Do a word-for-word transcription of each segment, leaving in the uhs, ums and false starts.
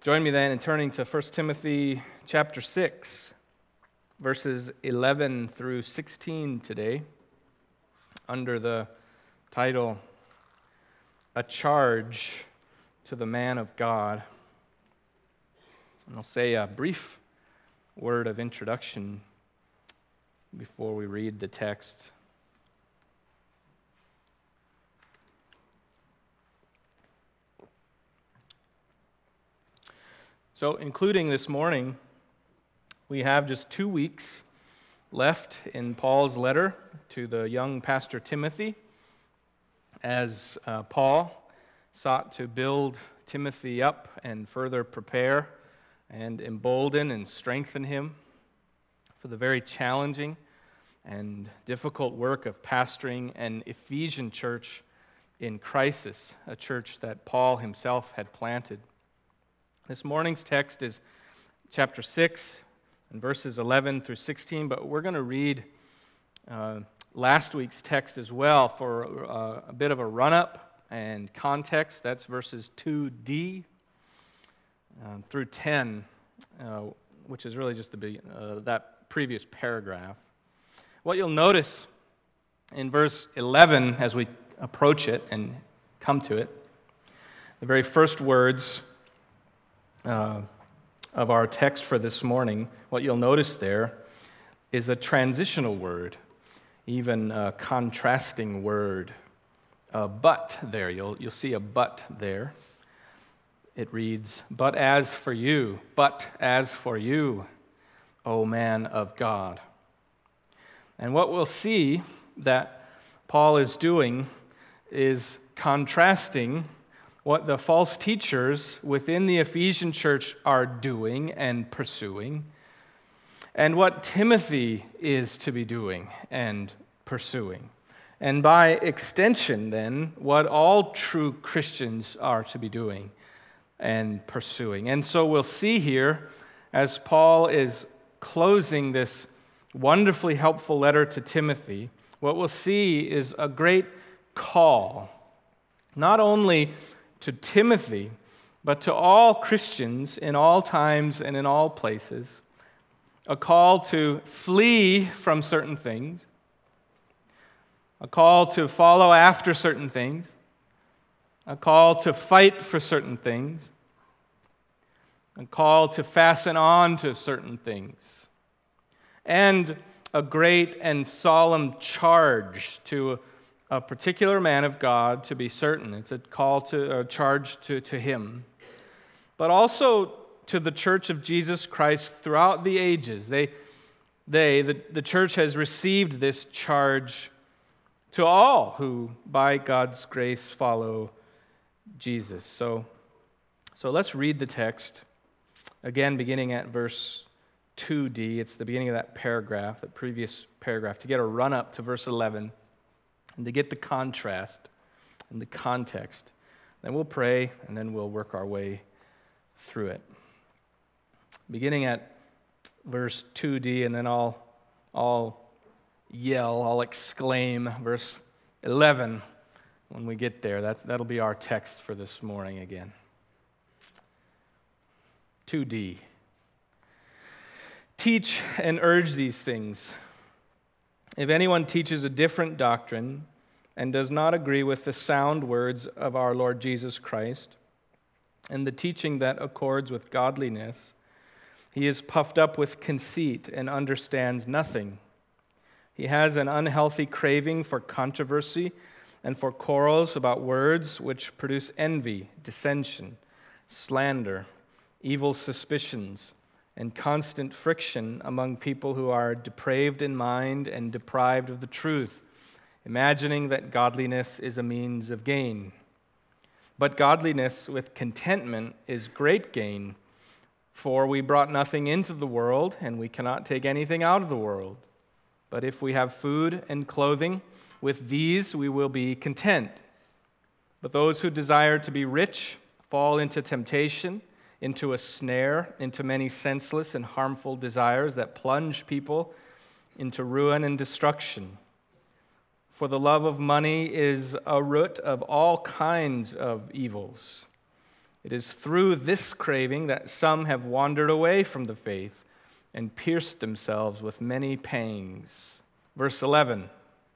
Join me then in turning to First Timothy chapter six, verses eleven through sixteen today, under the title, A Charge to the Man of God. And I'll say a brief word of introduction before we read the text. So, including this morning, we have just two weeks left in Paul's letter to the young pastor Timothy, as uh, Paul sought to build Timothy up and further prepare and embolden and strengthen him for the very challenging and difficult work of pastoring an Ephesian church in crisis, a church that Paul himself had planted. This morning's text is chapter six and verses eleven through sixteen, but we're going to read uh, last week's text as well for uh, a bit of a run-up and context. That's verses two d um, through ten, uh, which is really just the uh, that previous paragraph. What you'll notice in verse eleven as we approach it and come to it, the very first words Uh, of our text for this morning, what you'll notice there is a transitional word, even a contrasting word, a but there. You'll, you'll see a but there. It reads, "But as for you, but as for you, O man of God." And what we'll see that Paul is doing is contrasting what the false teachers within the Ephesian church are doing and pursuing, and what Timothy is to be doing and pursuing. And by extension, then, what all true Christians are to be doing and pursuing. And so we'll see here, as Paul is closing this wonderfully helpful letter to Timothy, what we'll see is a great call, not only to Timothy, but to all Christians in all times and in all places, a call to flee from certain things, a call to follow after certain things, a call to fight for certain things, a call to fasten on to certain things, and a great and solemn charge to a particular man of God, to be certain. It's a call to, a charge to, to him. But also to the church of Jesus Christ throughout the ages. They, they the, the church has received this charge to all who, by God's grace, follow Jesus. So, so let's read the text, again beginning at verse two d. It's the beginning of that paragraph, that previous paragraph, to get a run-up to verse eleven. And to get the contrast and the context. Then we'll pray, and then we'll work our way through it. Beginning at verse two d, and then I'll, I'll yell, I'll exclaim verse eleven when we get there. That, that'll be our text for this morning again. two d. Teach and urge these things. If anyone teaches a different doctrine and does not agree with the sound words of our Lord Jesus Christ and the teaching that accords with godliness, he is puffed up with conceit and understands nothing. He has an unhealthy craving for controversy and for quarrels about words which produce envy, dissension, slander, evil suspicions, and constant friction among people who are depraved in mind and deprived of the truth, imagining that godliness is a means of gain. But godliness with contentment is great gain, for we brought nothing into the world, and we cannot take anything out of the world. But if we have food and clothing, with these we will be content. But those who desire to be rich fall into temptation, into a snare, into many senseless and harmful desires that plunge people into ruin and destruction. For the love of money is a root of all kinds of evils. It is through this craving that some have wandered away from the faith and pierced themselves with many pangs. Verse eleven.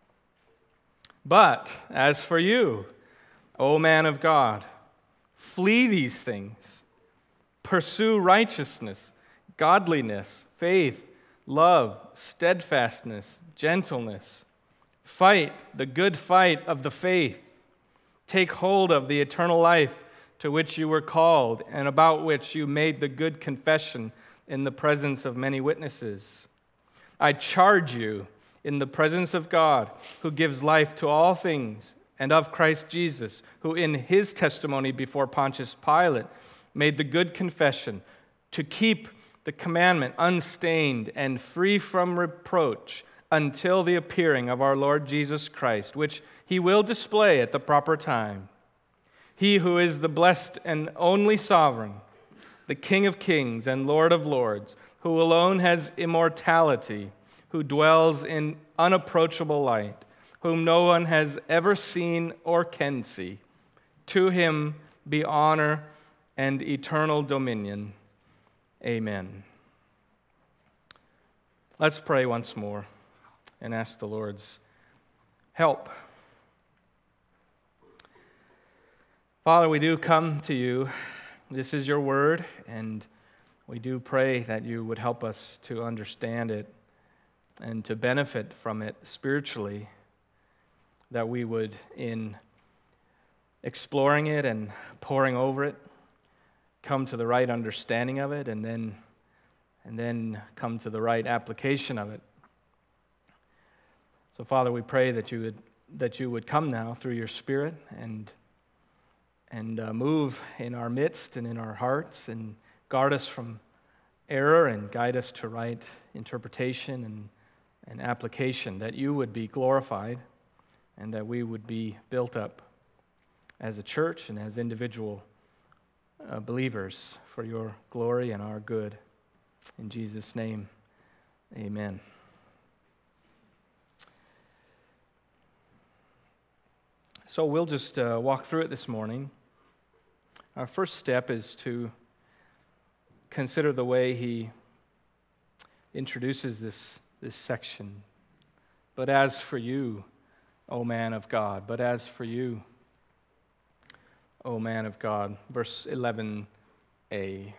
But as for you, O man of God, flee these things. Pursue righteousness, godliness, faith, love, steadfastness, gentleness. Fight the good fight of the faith. Take hold of the eternal life to which you were called and about which you made the good confession in the presence of many witnesses. I charge you in the presence of God, who gives life to all things, and of Christ Jesus, who in his testimony before Pontius Pilate made the good confession, to keep the commandment unstained and free from reproach until the appearing of our Lord Jesus Christ, which he will display at the proper time. He who is the blessed and only sovereign, the King of kings and Lord of lords, who alone has immortality, who dwells in unapproachable light, whom no one has ever seen or can see. To him be honor and eternal dominion. Amen. Let's pray once more and ask the Lord's help. Father, we do come to you. This is your word, and we do pray that you would help us to understand it and to benefit from it spiritually, that we would, in exploring it and poring over it, come to the right understanding of it, and then, and then come to the right application of it. So, Father, we pray that you would that you would come now through your Spirit and and uh, move in our midst and in our hearts and guard us from error and guide us to right interpretation and, and application, that you would be glorified and that we would be built up as a church and as individual uh, believers for your glory and our good. In Jesus' name, amen. So we'll just uh, walk through it this morning. Our first step is to consider the way he introduces this, this section. But as for you, O man of God, but as for you, O man of God. Verse eleven a.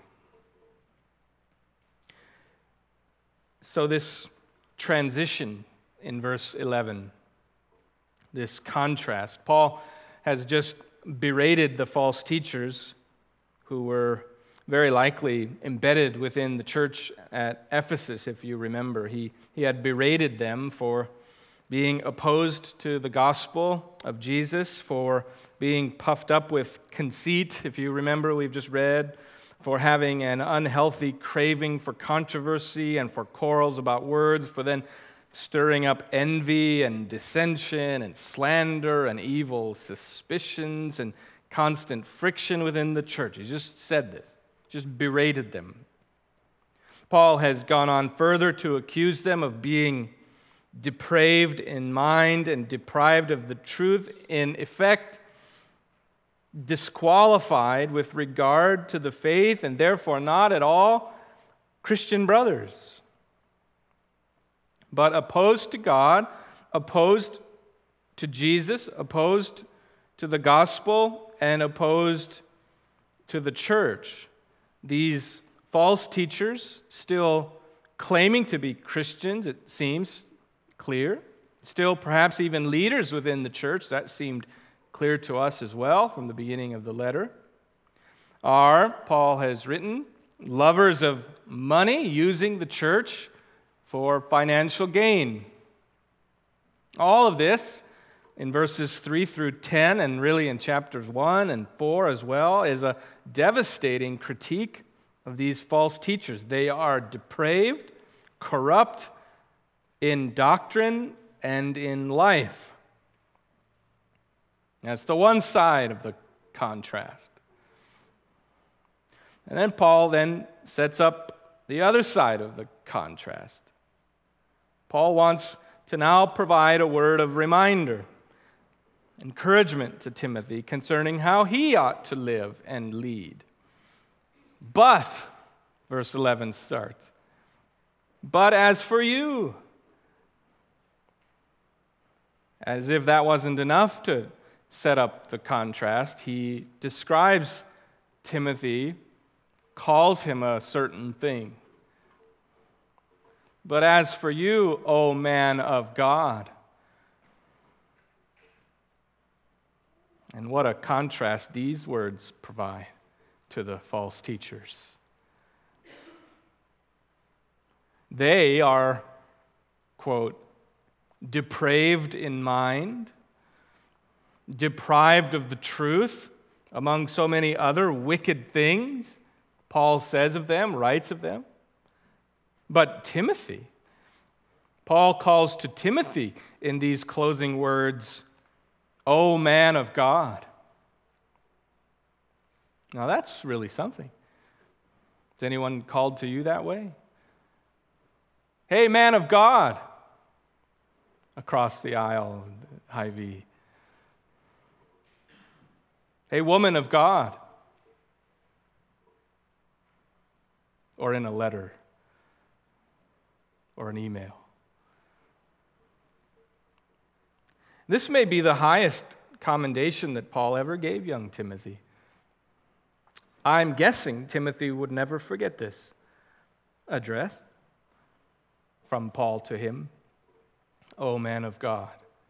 So this transition in verse eleven, this contrast, Paul has just berated the false teachers who were very likely embedded within the church at Ephesus, if you remember. He, he had berated them for being opposed to the gospel of Jesus, for being puffed up with conceit, if you remember, we've just read, for having an unhealthy craving for controversy and for quarrels about words, for then stirring up envy and dissension and slander and evil suspicions and constant friction within the church. He just said this, just berated them. Paul has gone on further to accuse them of being depraved in mind and deprived of the truth, in effect disqualified with regard to the faith, and therefore not at all Christian brothers, but opposed to God, opposed to Jesus, opposed to the gospel, and opposed to the church. These false teachers, still claiming to be Christians, it seems clear, still perhaps even leaders within the church, that seemed clear to us as well from the beginning of the letter, are, Paul has written, lovers of money, using the church for financial gain. All of this in verses three through ten, and really in chapters one and four as well, is a devastating critique of these false teachers. They are depraved, corrupt in doctrine and in life. That's the one side of the contrast. And then Paul then sets up the other side of the contrast. Paul wants to now provide a word of reminder. encouragement to Timothy concerning how he ought to live and lead. But, verse eleven starts, but as for you, as if that wasn't enough to set up the contrast, he describes Timothy, calls him a certain thing. But as for you, O man of God. And what a contrast these words provide to the false teachers. They are, quote, depraved in mind, deprived of the truth, among so many other wicked things, Paul says of them, writes of them. But Timothy, Paul calls to Timothy in these closing words, O man of God. Now that's really something. Is anyone called to you that way? Hey, man of God, across the aisle, Hy-Vee. Hey, woman of God, or in a letter, or an email. This may be the highest commendation that Paul ever gave young Timothy. I'm guessing Timothy would never forget this address from Paul to him, O man of God.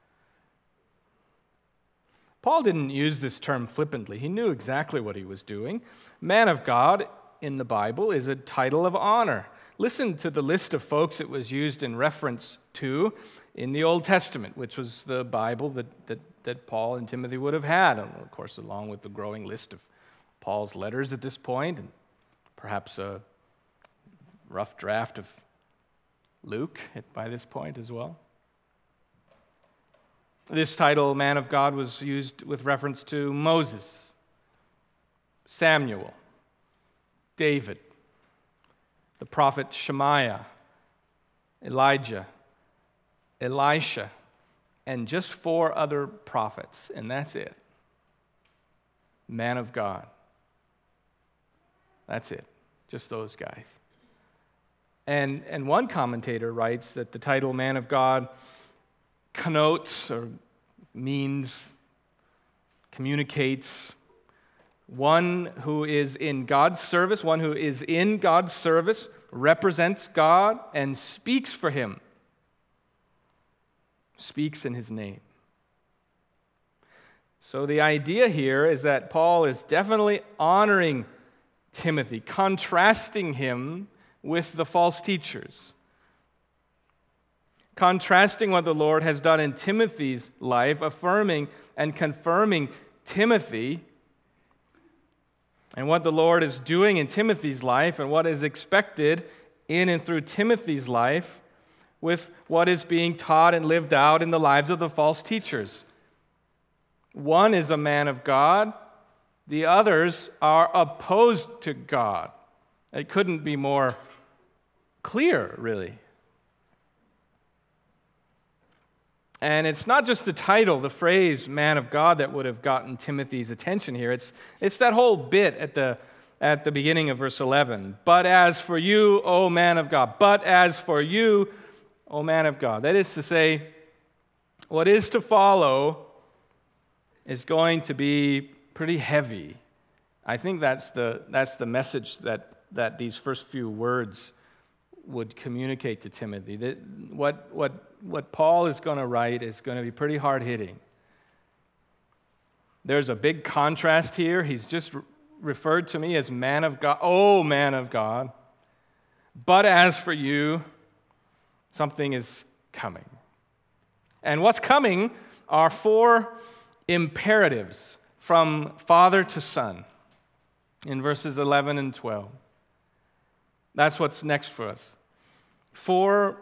Paul didn't use this term flippantly. He knew exactly what he was doing. Man of God in the Bible is a title of honor. Listen to the list of folks it was used in reference to in the Old Testament, which was the Bible that, that, that Paul and Timothy would have had, and of course, along with the growing list of Paul's letters at this point, and perhaps a rough draft of Luke by this point as well. This title, man of God, was used with reference to Moses, Samuel, David, the prophet Shemaiah, Elijah, Elisha, and just four other prophets, and that's it. Man of God. That's it. Just those guys. And, and one commentator writes that the title man of God connotes or means, communicates one who is in God's service, one who is in God's service, represents God, and speaks for Him, speaks in His name. So the idea here is that Paul is definitely honoring Timothy, contrasting him with the false teachers. Contrasting what the Lord has done in Timothy's life, affirming and confirming Timothy, and what the Lord is doing in Timothy's life, and what is expected in and through Timothy's life, with what is being taught and lived out in the lives of the false teachers. One is a man of God, the others are opposed to God. It couldn't be more clear, really. And it's not just the title, the phrase, man of God, that would have gotten Timothy's attention here. It's, it's that whole bit at the, at the beginning of verse eleven. But as for you, O man of God. But as for you, O man of God. That is to say, what is to follow is going to be pretty heavy. I think that's the, that's the message that, that these first few words would communicate to Timothy. That what, what, what Paul is going to write is going to be pretty hard-hitting. There's a big contrast here. He's just re- referred to me as man of God. Oh, man of God. But as for you, something is coming. And what's coming are four imperatives from father to son in verses eleven and twelve. That's what's next for us. Four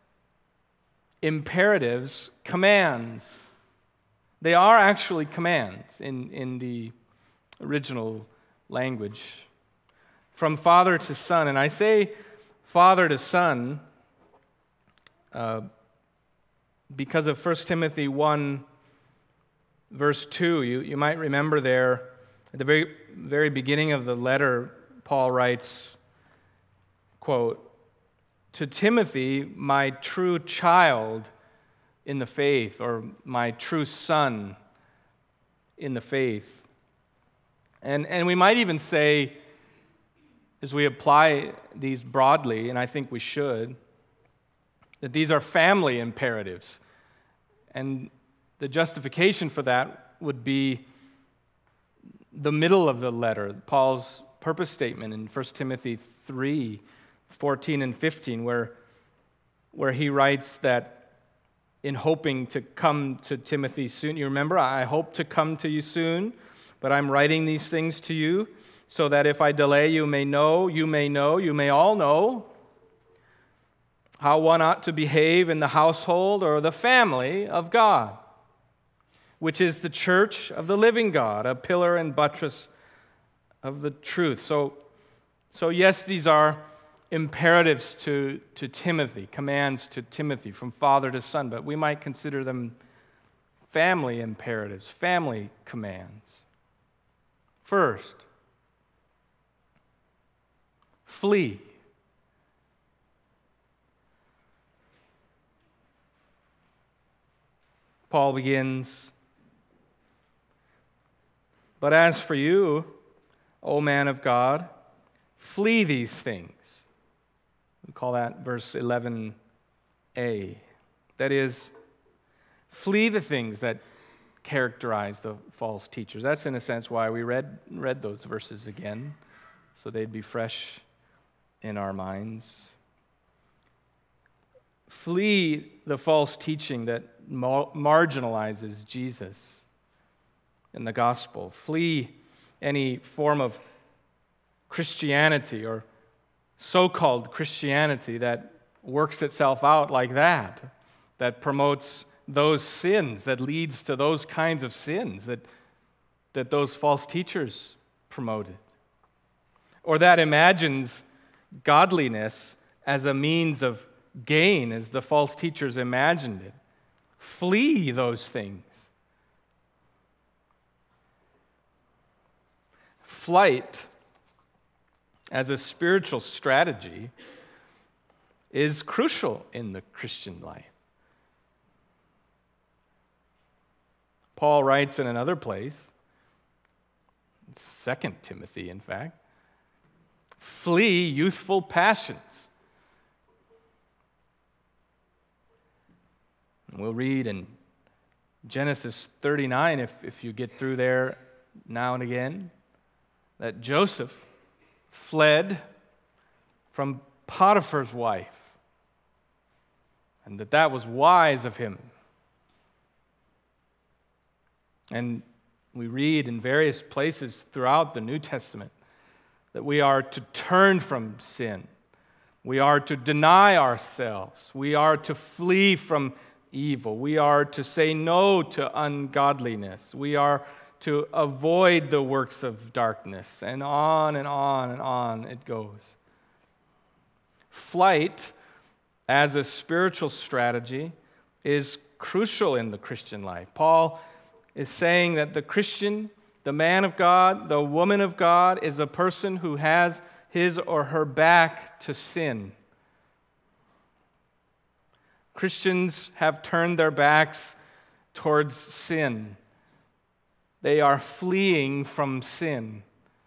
imperatives, commands. They are actually commands in, in the original language. From father to son. And I say father to son uh, because of First Timothy one verse two, you, you might remember there, at the very, very beginning of the letter, Paul writes, quote, "To Timothy, my true child in the faith," or "my true son in the faith." And, and we might even say, as we apply these broadly, and I think we should, that these are family imperatives. And the justification for that would be the middle of the letter, Paul's purpose statement in First Timothy three, fourteen and fifteen, where, where he writes that in hoping to come to Timothy soon, you remember, "I hope to come to you soon, but I'm writing these things to you so that if I delay, you may know, you may know, you may all know how one ought to behave in the household or the family of God, which is the church of the living God, a pillar and buttress of the truth." So, so yes, these are imperatives to, to Timothy, commands to Timothy from father to son, but we might consider them family imperatives, family commands. First, flee. Paul begins, "But as for you, O man of God, flee these things." We call that verse eleven a. That is, flee the things that characterize the false teachers. That's in a sense why we read, read those verses again, so they'd be fresh in our minds. Flee the false teaching that marginalizes Jesus in the gospel. Flee any form of Christianity or so-called Christianity that works itself out like that, that promotes those sins, that leads to those kinds of sins that, that those false teachers promoted, or that imagines godliness as a means of gain, as the false teachers imagined it. Flee those things. Flight, as a spiritual strategy, is crucial in the Christian life. Paul writes in another place, Second Timothy, in fact, flee youthful passions. And we'll read in Genesis thirty-nine, if, if you get through there now and again, that Joseph fled from Potiphar's wife, and that that was wise of him. And we read in various places throughout the New Testament that we are to turn from sin. We are to deny ourselves. We are to flee from evil. We are to say no to ungodliness. We are to avoid the works of darkness. And on and on and on it goes. Flight as a spiritual strategy is crucial in the Christian life. Paul is saying that the Christian, the man of God, the woman of God, is a person who has his or her back to sin. Christians have turned their backs towards sin. They are fleeing from sin.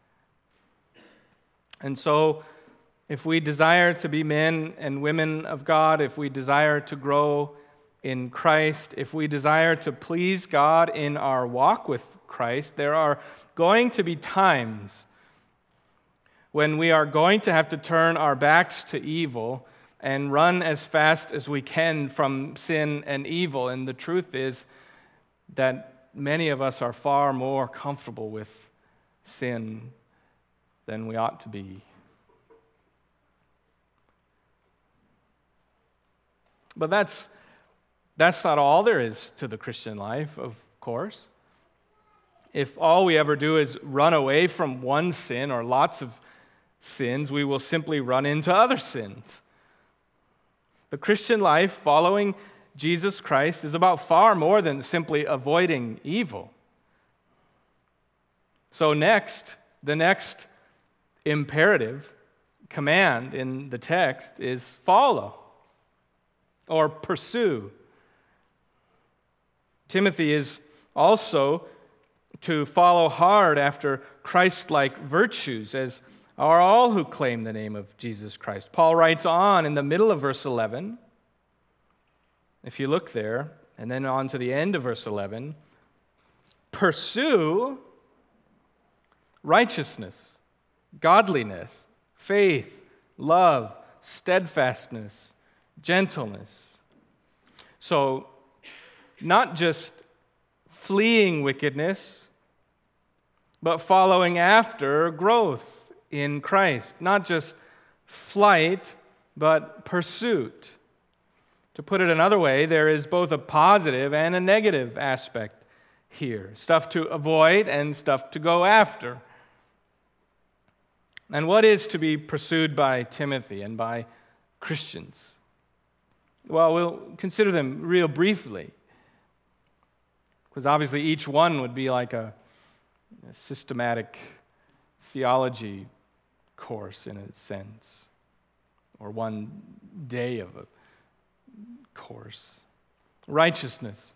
And so, if we desire to be men and women of God, if we desire to grow in Christ, if we desire to please God in our walk with Christ, there are going to be times when we are going to have to turn our backs to evil and run as fast as we can from sin and evil. And the truth is that many of us are far more comfortable with sin than we ought to be. But that's That's not all there is to the Christian life, of course. If all we ever do is run away from one sin or lots of sins, we will simply run into other sins. The Christian life following Jesus Christ is about far more than simply avoiding evil. So next, the next imperative command in the text is follow or pursue. Timothy is also to follow hard after Christ-like virtues, as are all who claim the name of Jesus Christ. Paul writes on in the middle of verse eleven, if you look there, and then on to the end of verse eleven, pursue righteousness, godliness, faith, love, steadfastness, gentleness. So, not just fleeing wickedness, but following after growth in Christ. Not just flight, but pursuit. To put it another way, there is both a positive and a negative aspect here. Stuff to avoid and stuff to go after. And what is to be pursued by Timothy and by Christians? Well, we'll consider them real briefly, because obviously each one would be like a, a systematic theology course in a sense, or one day of a course. Righteousness.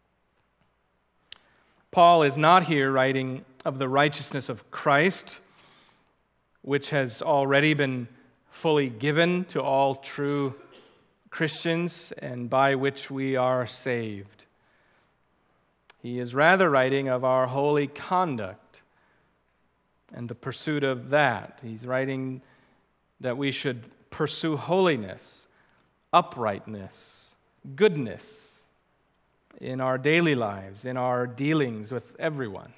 Paul is not here writing of the righteousness of Christ, which has already been fully given to all true Christians and by which we are saved. He is rather writing of our holy conduct and the pursuit of that. He's writing that we should pursue holiness, uprightness, goodness in our daily lives, in our dealings with everyone.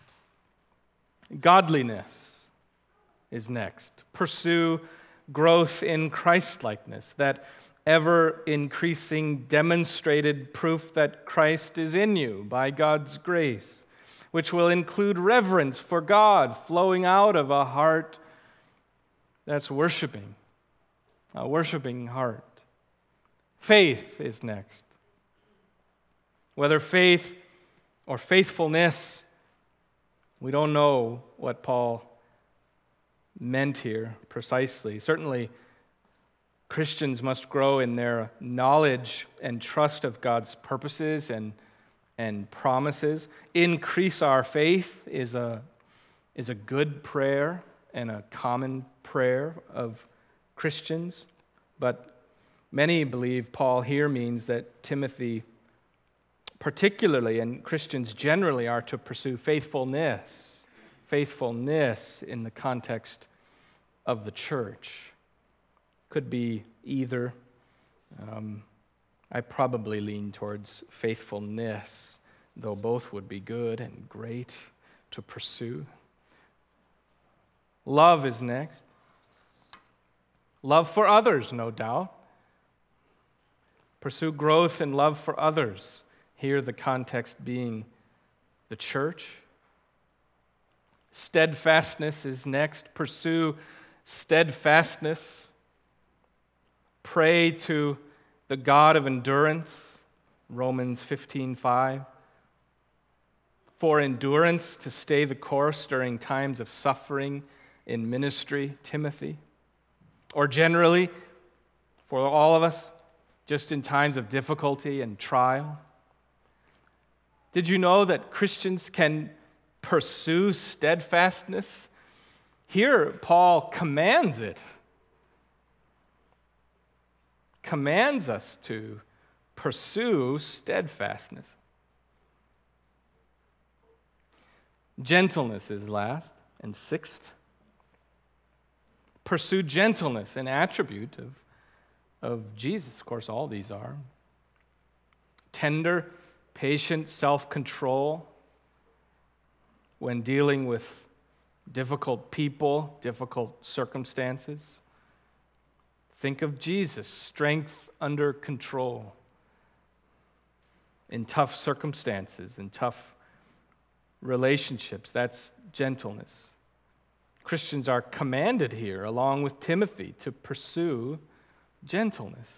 Godliness is next. Pursue growth in Christ-likeness, that ever-increasing demonstrated proof that Christ is in you by God's grace, which will include reverence for God flowing out of a heart that's worshiping, a worshiping heart. Faith is next. Whether faith or faithfulness, we don't know what Paul meant here precisely. Certainly, Christians must grow in their knowledge and trust of God's purposes and, and promises. Increase our faith is a, is a good prayer and a common prayer of Christians. But many believe Paul here means that Timothy particularly, and Christians generally, are to pursue faithfulness. Faithfulness in the context of the church. Could be either. Um, I probably lean towards faithfulness, though both would be good and great to pursue. Love is next. Love for others, no doubt. Pursue growth in love for others. Here the context being the church. Steadfastness is next. Pursue steadfastness. Pray to the God of endurance, Romans fifteen five. For endurance to stay the course during times of suffering in ministry, Timothy. Or generally, for all of us, just in times of difficulty and trial. Did you know that Christians can pursue steadfastness? Here, Paul commands it. Commands us to pursue steadfastness. Gentleness is last, and sixth. Pursue gentleness, an attribute of, of Jesus. Of course, all these are. Tender, patient self-control when dealing with difficult people, difficult circumstances. Think of Jesus, strength under control in tough circumstances, in tough relationships. That's gentleness. Christians are commanded here, along with Timothy, to pursue gentleness.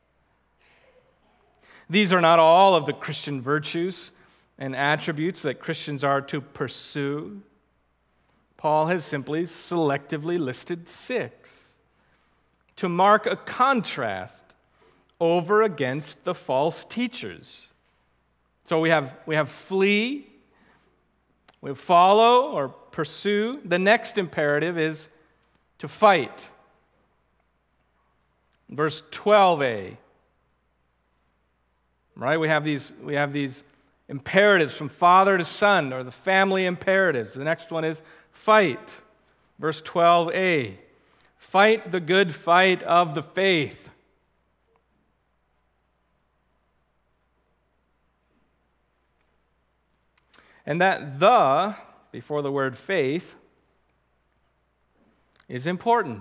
These are not all of the Christian virtues and attributes that Christians are to pursue. Paul has simply selectively listed six to mark a contrast over against the false teachers. So we have, we have flee, we have follow or pursue. The next imperative is to fight. Verse twelve a. Right? We have these, we have these imperatives from father to son, or the family imperatives. The next one is fight. Verse twelve a. Fight the good fight of the faith. And that the, before the word faith, is important.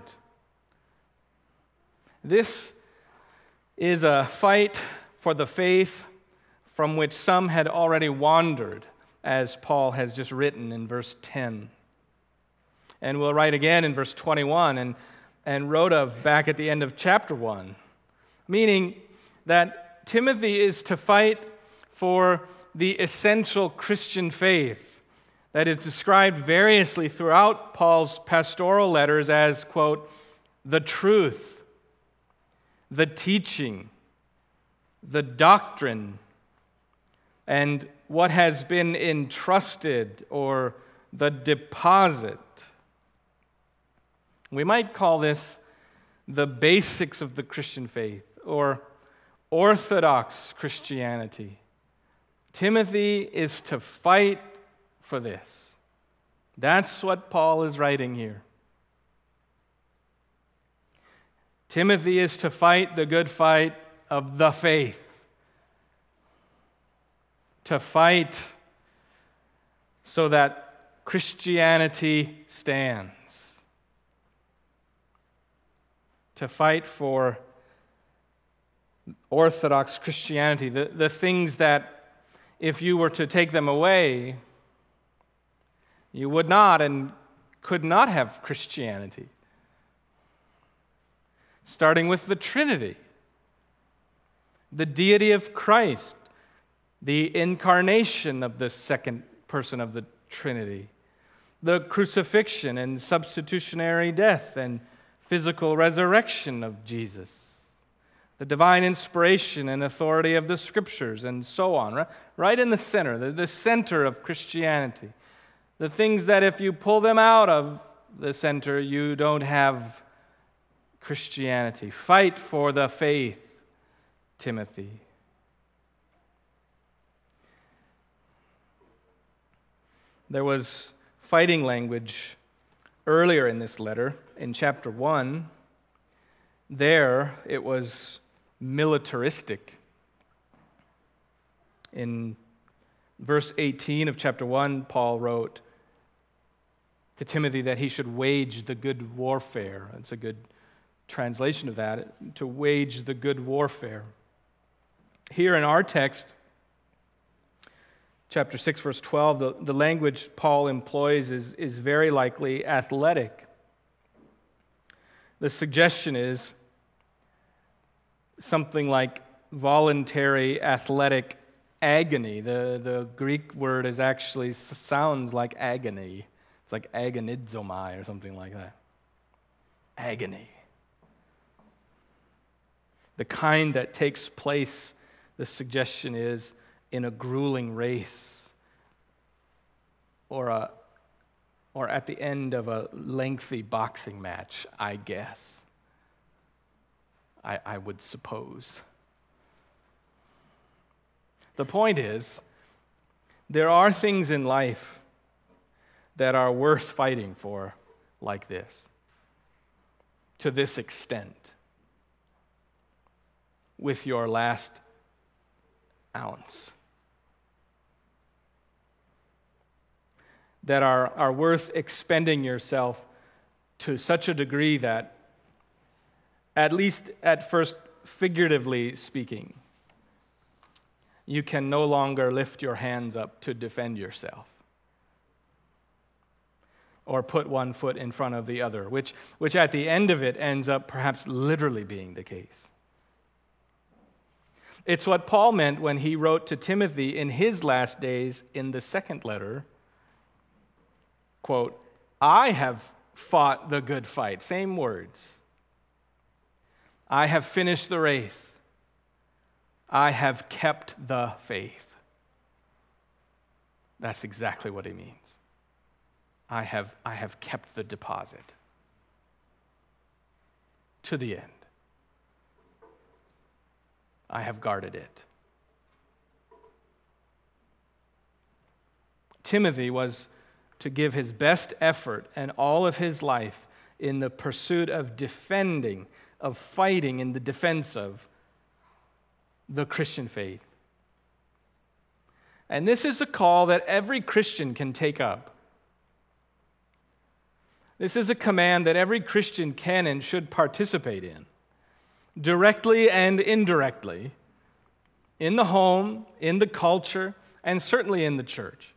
This is a fight for the faith from which some had already wandered, as Paul has just written in verse ten. And we'll write again in verse twenty-one and, and wrote of back at the end of chapter one, meaning that Timothy is to fight for the essential Christian faith that is described variously throughout Paul's pastoral letters as, quote, the truth, the teaching, the doctrine, and what has been entrusted, or the deposit. We might call this the basics of the Christian faith, or orthodox Christianity. Timothy is to fight for this. That's what Paul is writing here. Timothy is to fight the good fight of the faith. To fight so that Christianity stands. To fight for orthodox Christianity, the, the things that if you were to take them away, you would not and could not have Christianity. Starting with the Trinity, the deity of Christ, the incarnation of the second person of the Trinity, the crucifixion and substitutionary death and physical resurrection of Jesus, the divine inspiration and authority of the Scriptures, and so on. Right, right in the center, the, the center of Christianity. The things that if you pull them out of the center, you don't have Christianity. Fight for the faith, Timothy. There was fighting language earlier in this letter, in chapter one. There, it was militaristic. In verse eighteen of chapter one, Paul wrote to Timothy that he should wage the good warfare. That's a good translation of that, to wage the good warfare. Here in our text, chapter six, verse twelve, the, the language Paul employs is, is very likely athletic. The suggestion is something like voluntary athletic agony. The, the Greek word is actually sounds like agony. It's like agonizomai or something like that. Agony. The kind that takes place, the suggestion is, in a grueling race or a or at the end of a lengthy boxing match, I guess. I, I would suppose. The point is, there are things in life that are worth fighting for like this, to this extent, with your last ounce, that are, are worth expending yourself to such a degree that, at least at first figuratively speaking, you can no longer lift your hands up to defend yourself or put one foot in front of the other, which, which at the end of it ends up perhaps literally being the case. It's what Paul meant when he wrote to Timothy in his last days in the second letter, quote, I have fought the good fight. Same words. I have finished the race. I have kept the faith. That's exactly what he means. I have, I have kept the deposit to the end. I have guarded it. Timothy was to give his best effort and all of his life in the pursuit of defending, of fighting in the defense of the Christian faith. And this is a call that every Christian can take up. This is a command that every Christian can and should participate in, directly and indirectly, in the home, in the culture, and certainly in the church.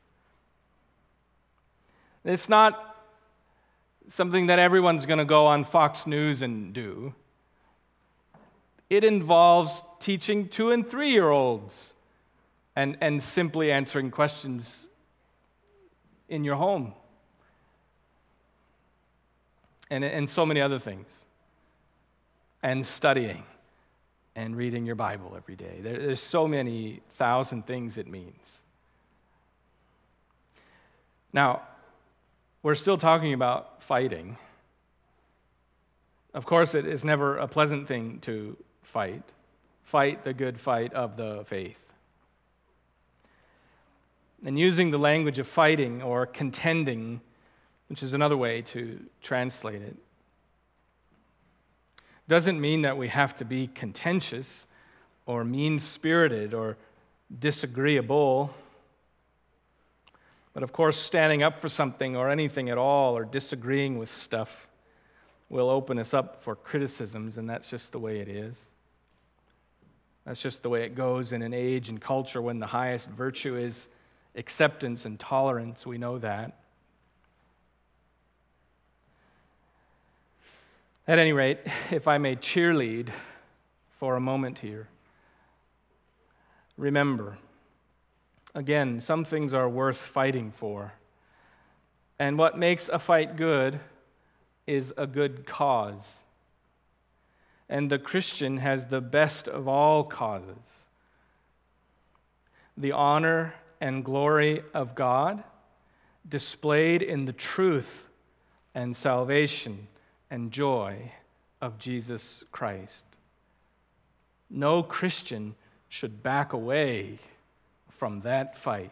It's not something that everyone's going to go on Fox News and do. It involves teaching two and three-year-olds and, and simply answering questions in your home. And, and so many other things. And studying and reading your Bible every day. There, there's so many thousand things it means. Now, we're still talking about fighting. Of course, it is never a pleasant thing to fight. Fight the good fight of the faith. And using the language of fighting or contending, which is another way to translate it, doesn't mean that we have to be contentious or mean-spirited or disagreeable. But of course, standing up for something or anything at all or disagreeing with stuff will open us up for criticisms, and that's just the way it is. That's just the way it goes in an age and culture when the highest virtue is acceptance and tolerance. We know that. At any rate, if I may cheerlead for a moment here, remember, again, some things are worth fighting for. And what makes a fight good is a good cause. And the Christian has the best of all causes: the honor and glory of God displayed in the truth and salvation and joy of Jesus Christ. No Christian should back away from that fight.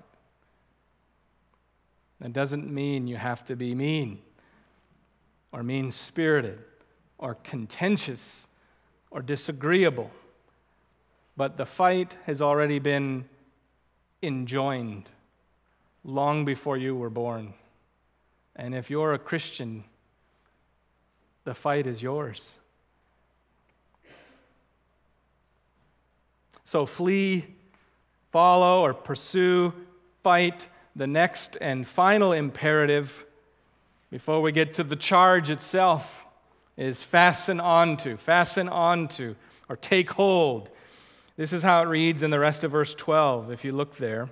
That doesn't mean you have to be mean or mean-spirited or contentious or disagreeable, but the fight has already been enjoined long before you were born. And if you're a Christian, the fight is yours. So flee, follow, or pursue, fight. The next and final imperative, before we get to the charge itself, is fasten onto, fasten onto, or take hold. This is how it reads in the rest of verse twelve, if you look there.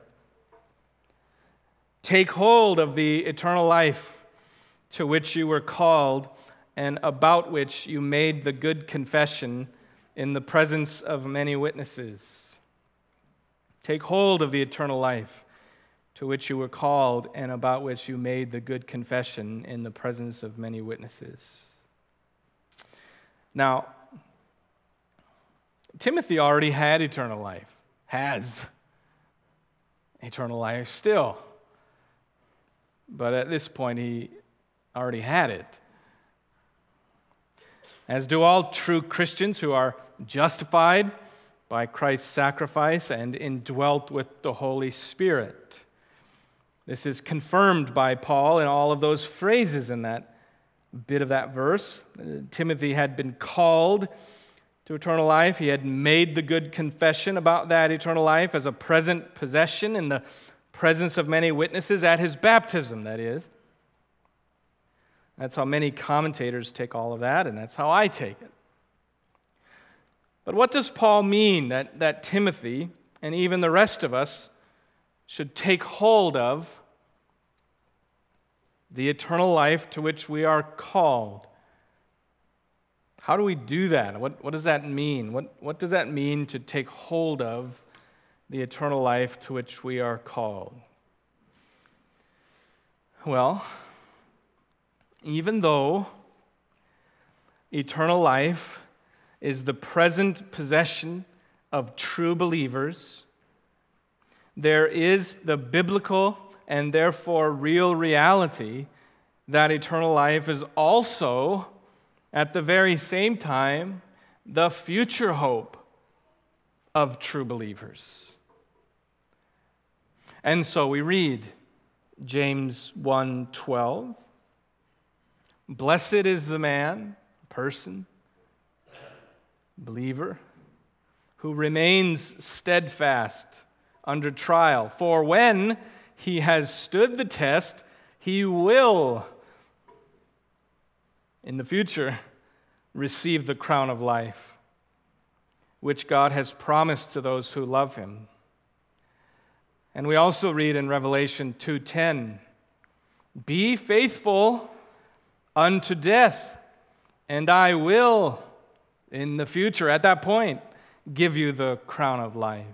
Take hold of the eternal life to which you were called and about which you made the good confession in the presence of many witnesses. Take hold of the eternal life to which you were called and about which you made the good confession in the presence of many witnesses. Now, Timothy already had eternal life, has eternal life still. But at this point, he already had it. As do all true Christians who are justified by Christ's sacrifice and indwelt with the Holy Spirit. This is confirmed by Paul in all of those phrases in that bit of that verse. Timothy had been called to eternal life. He had made the good confession about that eternal life as a present possession in the presence of many witnesses at his baptism, that is. That's how many commentators take all of that, and that's how I take it. But what does Paul mean that, that Timothy, and even the rest of us, should take hold of the eternal life to which we are called. How do we do that? What, what does that mean? What, what does that mean to take hold of the eternal life to which we are called? Well, even though eternal life is the present possession of true believers, there is the biblical and therefore real reality that eternal life is also, at the very same time, the future hope of true believers. And so we read James one twelve, "Blessed is the man, person, believer, who remains steadfast under trial. For when he has stood the test, he will, in the future, receive the crown of life, which God has promised to those who love him." And we also read in Revelation two ten, "Be faithful unto death, and I will, in the future, at that point, give you the crown of life."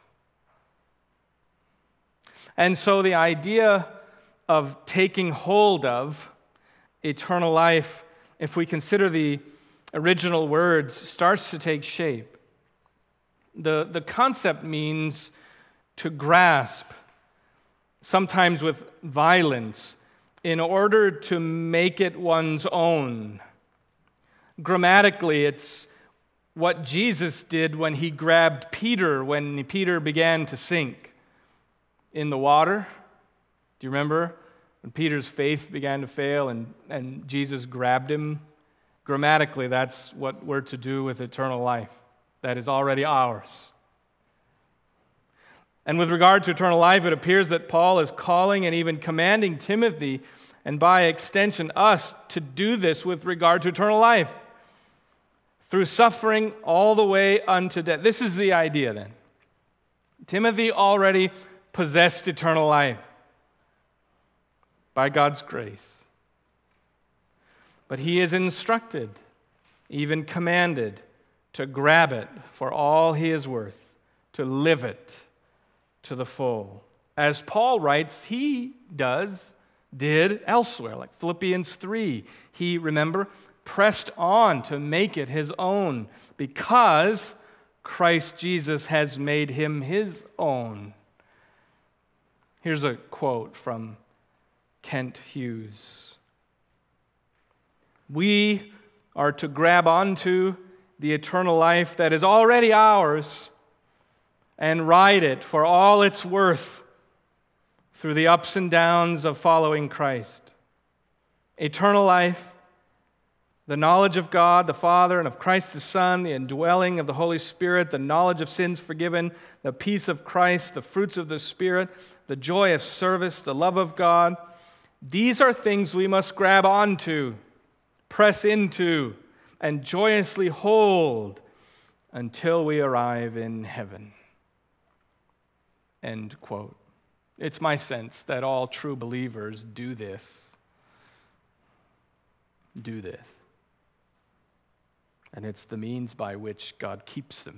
And so the idea of taking hold of eternal life, if we consider the original words, starts to take shape. The, the concept means to grasp, sometimes with violence, in order to make it one's own. Grammatically, it's what Jesus did when he grabbed Peter when Peter began to sink in the water. Do you remember when Peter's faith began to fail and, and Jesus grabbed him? Grammatically, that's what we're to do with eternal life that is already ours. And with regard to eternal life, it appears that Paul is calling and even commanding Timothy, and by extension us, to do this with regard to eternal life, through suffering all the way unto death. This is the idea then. Timothy already possessed eternal life by God's grace. But he is instructed, even commanded, to grab it for all he is worth, to live it to the full. As Paul writes, he does, did elsewhere, like Philippians three. He, remember, pressed on to make it his own because Christ Jesus has made him his own. Here's a quote from Kent Hughes. "We are to grab onto the eternal life that is already ours and ride it for all it's worth through the ups and downs of following Christ. Eternal life, the knowledge of God the Father and of Christ the Son, the indwelling of the Holy Spirit, the knowledge of sins forgiven, the peace of Christ, the fruits of the Spirit, the joy of service, the love of God. These are things we must grab onto, press into, and joyously hold until we arrive in heaven." End quote. It's my sense that all true believers do this. Do this. And it's the means by which God keeps them.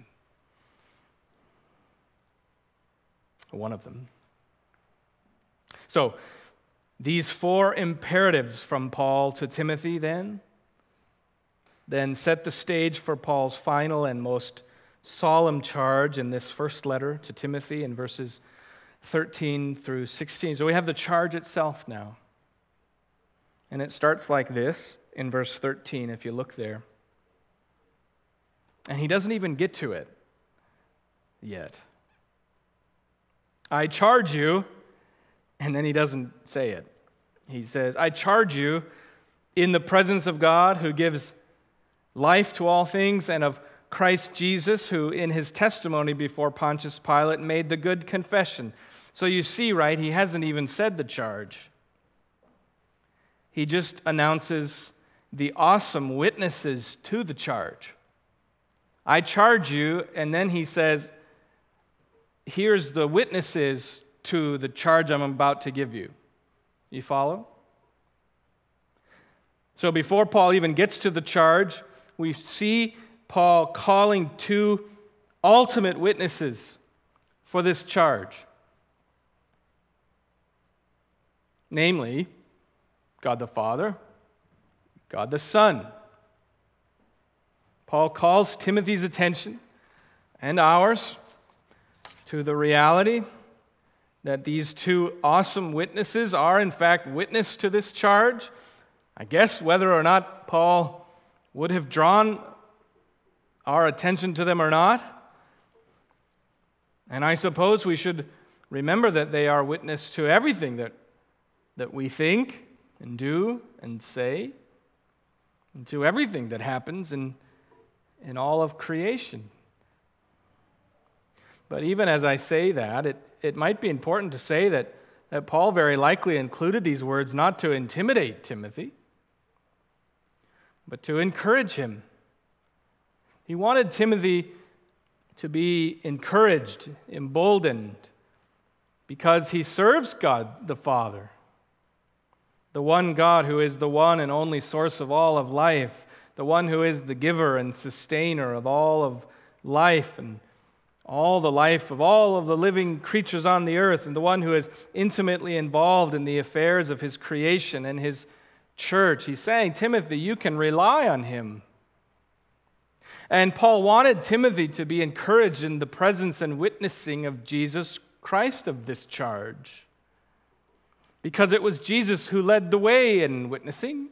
One of them. So, these four imperatives from Paul to Timothy then, then set the stage for Paul's final and most solemn charge in this first letter to Timothy in verses thirteen through sixteen. So we have the charge itself now. And it starts like this in verse thirteen, if you look there. And he doesn't even get to it yet. "I charge you," and then he doesn't say it. He says, "I charge you in the presence of God who gives life to all things, and of Christ Jesus, who in his testimony before Pontius Pilate made the good confession." So you see, right, he hasn't even said the charge. He just announces the awesome witnesses to the charge. "I charge you," and then he says, here's the witnesses to the charge I'm about to give you. You follow? So before Paul even gets to the charge, we see Paul calling two ultimate witnesses for this charge. Namely, God the Father, God the Son. Paul calls Timothy's attention and ours to the reality that these two awesome witnesses are in fact witness to this charge. I guess whether or not Paul would have drawn our attention to them or not. And I suppose we should remember that they are witness to everything that, that we think and do and say, and to everything that happens in, in all of creation. But even as I say that, it, it might be important to say that, that Paul very likely included these words not to intimidate Timothy, but to encourage him. He wanted Timothy to be encouraged, emboldened, because he serves God the Father, the one God who is the one and only source of all of life, the one who is the giver and sustainer of all of life and all the life of all of the living creatures on the earth, and the one who is intimately involved in the affairs of his creation and his church. He's saying, Timothy, you can rely on him. And Paul wanted Timothy to be encouraged in the presence and witnessing of Jesus Christ of this charge, because it was Jesus who led the way in witnessing.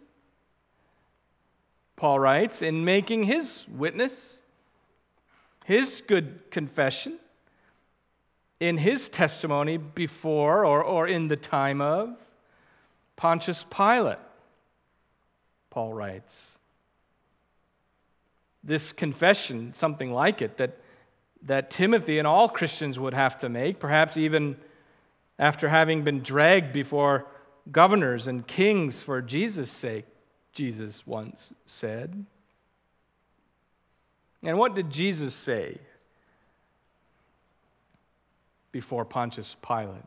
Paul writes, in making his witness, his good confession, in his testimony before or, or in the time of Pontius Pilate, Paul writes. This confession, something like it, that, that Timothy and all Christians would have to make, perhaps even after having been dragged before governors and kings for Jesus' sake, Jesus once said. And what did Jesus say before Pontius Pilate?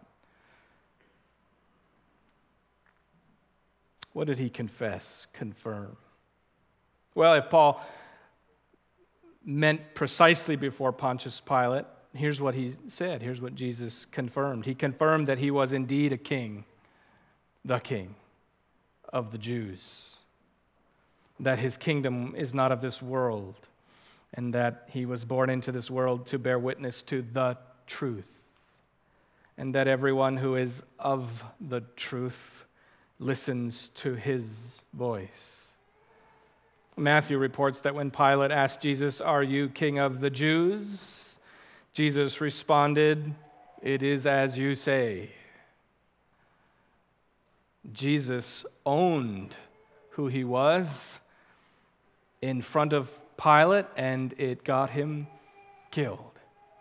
What did he confess, confirm? Well, if Paul meant precisely before Pontius Pilate, here's what he said. Here's what Jesus confirmed. He confirmed that he was indeed a king, the king of the Jews, that his kingdom is not of this world, and that he was born into this world to bear witness to the truth, and that everyone who is of the truth listens to his voice. Matthew reports that when Pilate asked Jesus, "Are you king of the Jews?" Jesus responded, "It is as you say." Jesus owned who he was in front of Pilate, and it got him killed.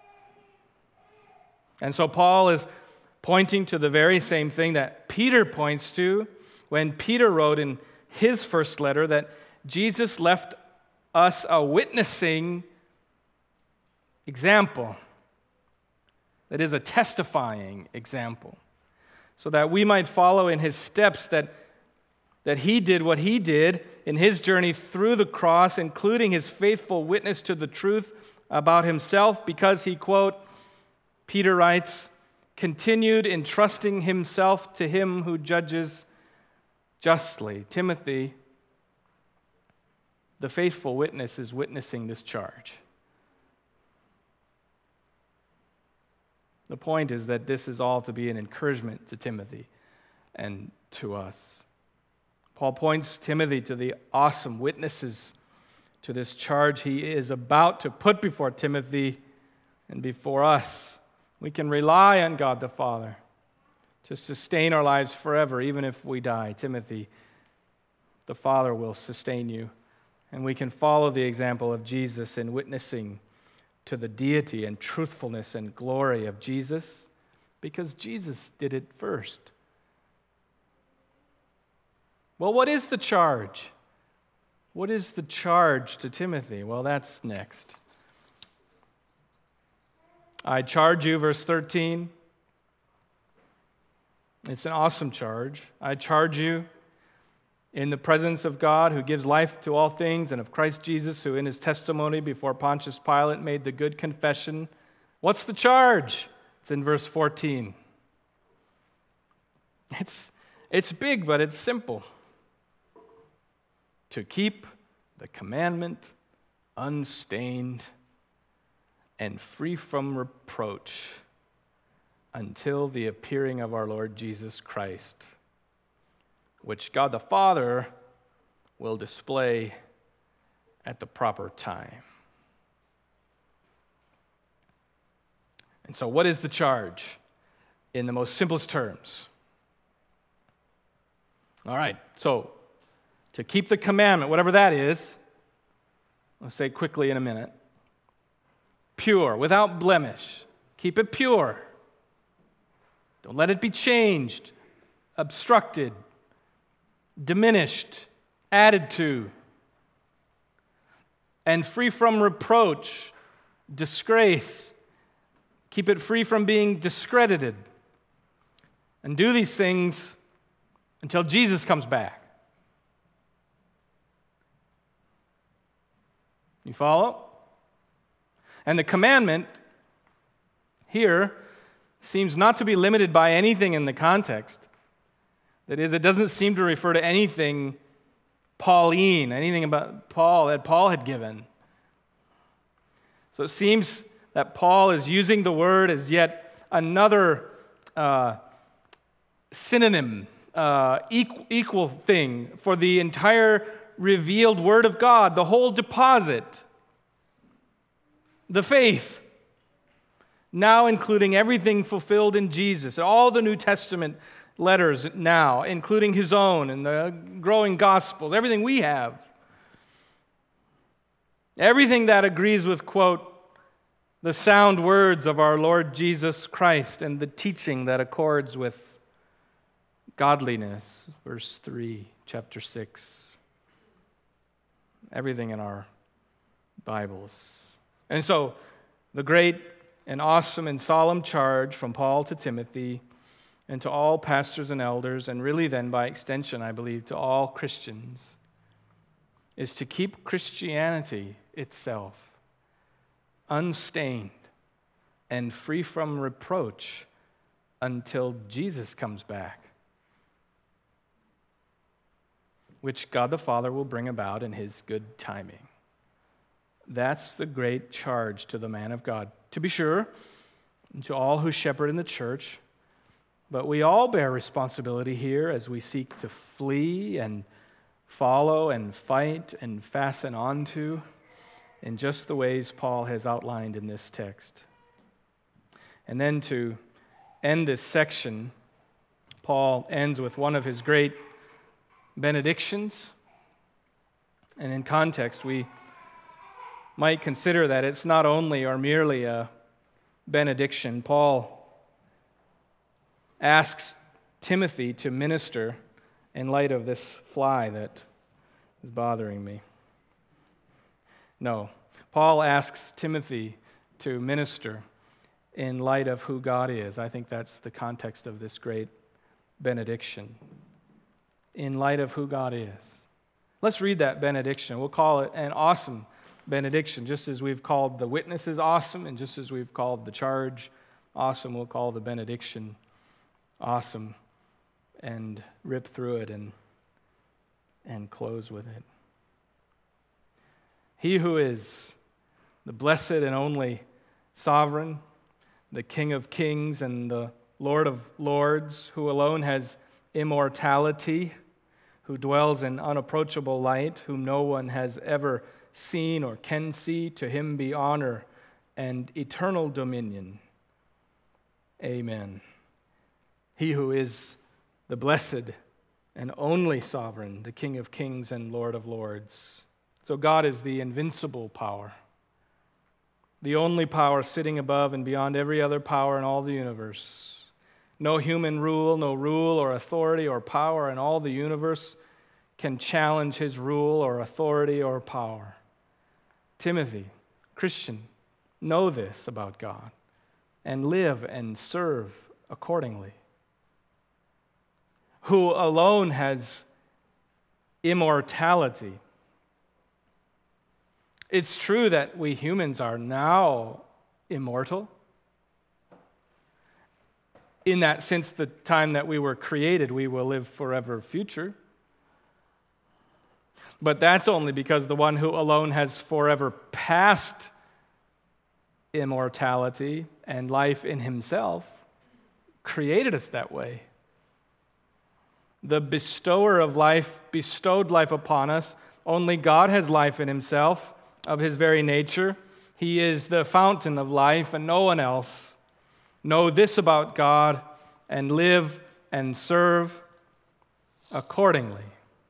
And so Paul is pointing to the very same thing that Peter points to when Peter wrote in his first letter that Jesus left us a witnessing example, that is, a testifying example, so that we might follow in his steps, that, that he did what he did in his journey through the cross, including his faithful witness to the truth about himself, because he, quote, Peter writes, continued entrusting himself to him who judges justly. Timothy, the faithful witness, is witnessing this charge. The point is that this is all to be an encouragement to Timothy and to us. Paul points Timothy to the awesome witnesses to this charge he is about to put before Timothy and before us. We can rely on God the Father to sustain our lives forever, even if we die. Timothy, the Father will sustain you. And we can follow the example of Jesus in witnessing to the deity and truthfulness and glory of Jesus, because Jesus did it first. Well, what is the charge? What is the charge to Timothy? Well, that's next. I charge you, verse thirteen. It's an awesome charge. I charge you in the presence of God who gives life to all things, and of Christ Jesus who in his testimony before Pontius Pilate made the good confession. What's the charge? It's in verse fourteen. It's, it's big, but it's simple. To keep the commandment unstained and free from reproach until the appearing of our Lord Jesus Christ, which God the Father will display at the proper time. And so what is the charge in the most simplest terms? All right, so to keep the commandment, whatever that is, I'll say quickly in a minute, pure, without blemish. Keep it pure. Don't let it be changed, obstructed, diminished, added to, and free from reproach, disgrace. Keep it free from being discredited. And do these things until Jesus comes back. You follow? And the commandment here seems not to be limited by anything in the context. That is, it doesn't seem to refer to anything Pauline, anything about Paul that Paul had given. So it seems that Paul is using the word as yet another uh, synonym, uh, equal, equal thing for the entire revealed word of God, the whole deposit, the faith, now including everything fulfilled in Jesus, all the New Testament letters now, including his own and the growing Gospels, everything we have. Everything that agrees with, quote, the sound words of our Lord Jesus Christ and the teaching that accords with godliness, verse three, chapter six. Everything in our Bibles. And so, the great and awesome and solemn charge from Paul to Timothy and to all pastors and elders, and really then by extension, I believe, to all Christians, is to keep Christianity itself unstained and free from reproach until Jesus comes back, which God the Father will bring about in his good timing. That's the great charge to the man of God. To be sure, to all who shepherd in the church, but we all bear responsibility here as we seek to flee and follow and fight and fasten onto in just the ways Paul has outlined in this text. And then to end this section, Paul ends with one of his great benedictions. And in context, we might consider that it's not only or merely a benediction. Paul asks Timothy to minister in light of this fly that is bothering me. No, Paul asks Timothy to minister in light of who God is. I think that's the context of this great benediction. In light of who God is. Let's read that benediction. We'll call it an awesome benediction, just as we've called the witnesses awesome, and just as we've called the charge awesome, we'll call the benediction awesome, and rip through it and, and close with it. He who is the blessed and only sovereign, the King of kings and the Lord of lords, who alone has immortality, who dwells in unapproachable light, whom no one has ever seen or can see, to him be honor and eternal dominion. Amen. He who is the blessed and only sovereign, the King of kings and Lord of lords. So God is the invincible power, the only power sitting above and beyond every other power in all the universe. No human rule, no rule or authority or power in all the universe can challenge his rule or authority or power. Timothy, Christian, know this about God and live and serve accordingly. Who alone has immortality. It's true that we humans are now immortal, in that since the time that we were created, we will live forever future. But that's only because the one who alone has forever past immortality and life in himself created us that way. The bestower of life bestowed life upon us. Only God has life in himself of his very nature. He is the fountain of life and no one else. Know this about God and live and serve accordingly.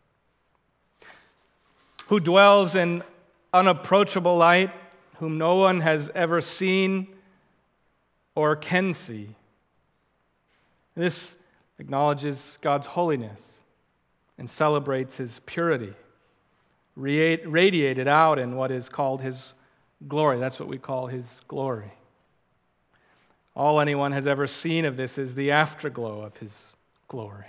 Who dwells in unapproachable light, whom no one has ever seen or can see. This acknowledges God's holiness and celebrates his purity, radiated out in what is called his glory. That's what we call his glory. All anyone has ever seen of this is the afterglow of his glory.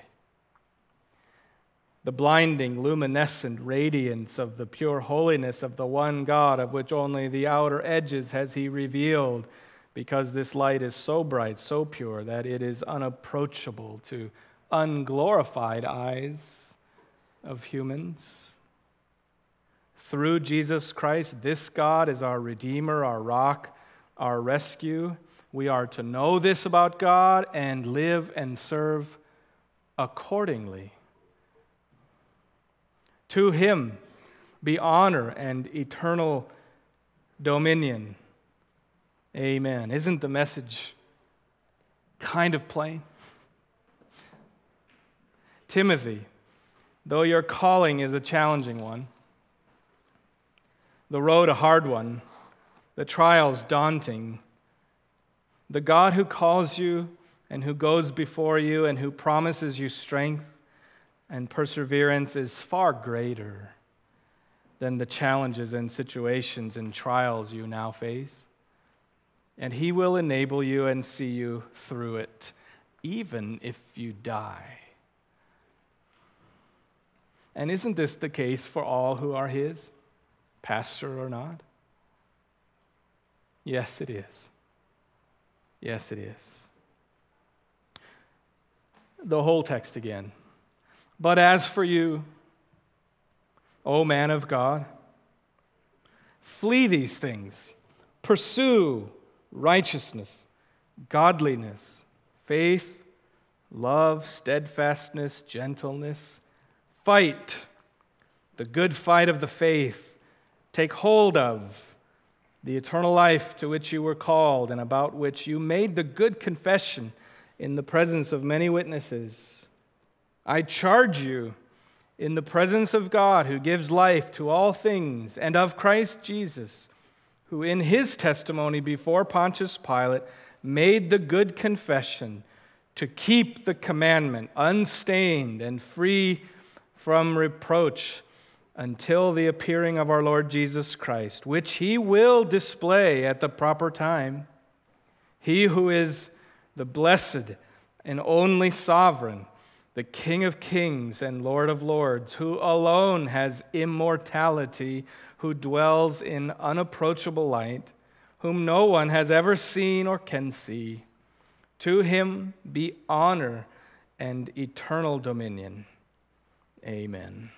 The blinding, luminescent radiance of the pure holiness of the one God, of which only the outer edges has he revealed, because this light is so bright, so pure, that it is unapproachable to unglorified eyes of humans. Through Jesus Christ, this God is our Redeemer, our rock, our rescue. We are to know this about God and live and serve accordingly. To him be honor and eternal dominion. Amen. Isn't the message kind of plain? Timothy, though your calling is a challenging one, the road a hard one, the trials daunting, the God who calls you and who goes before you and who promises you strength and perseverance is far greater than the challenges and situations and trials you now face. And he will enable you and see you through it, even if you die. And isn't this the case for all who are his, pastor or not? Yes, it is. Yes, it is. The whole text again. But as for you, O man of God, flee these things, pursue righteousness, godliness, faith, love, steadfastness, gentleness. Fight the good fight of the faith. Take hold of the eternal life to which you were called and about which you made the good confession in the presence of many witnesses. I charge you in the presence of God who gives life to all things and of Christ Jesus, who in his testimony before Pontius Pilate made the good confession to keep the commandment unstained and free from reproach until the appearing of our Lord Jesus Christ, which he will display at the proper time. He who is the blessed and only sovereign, the King of kings and Lord of lords, who alone has immortality, who dwells in unapproachable light, whom no one has ever seen or can see. To him be honor and eternal dominion. Amen.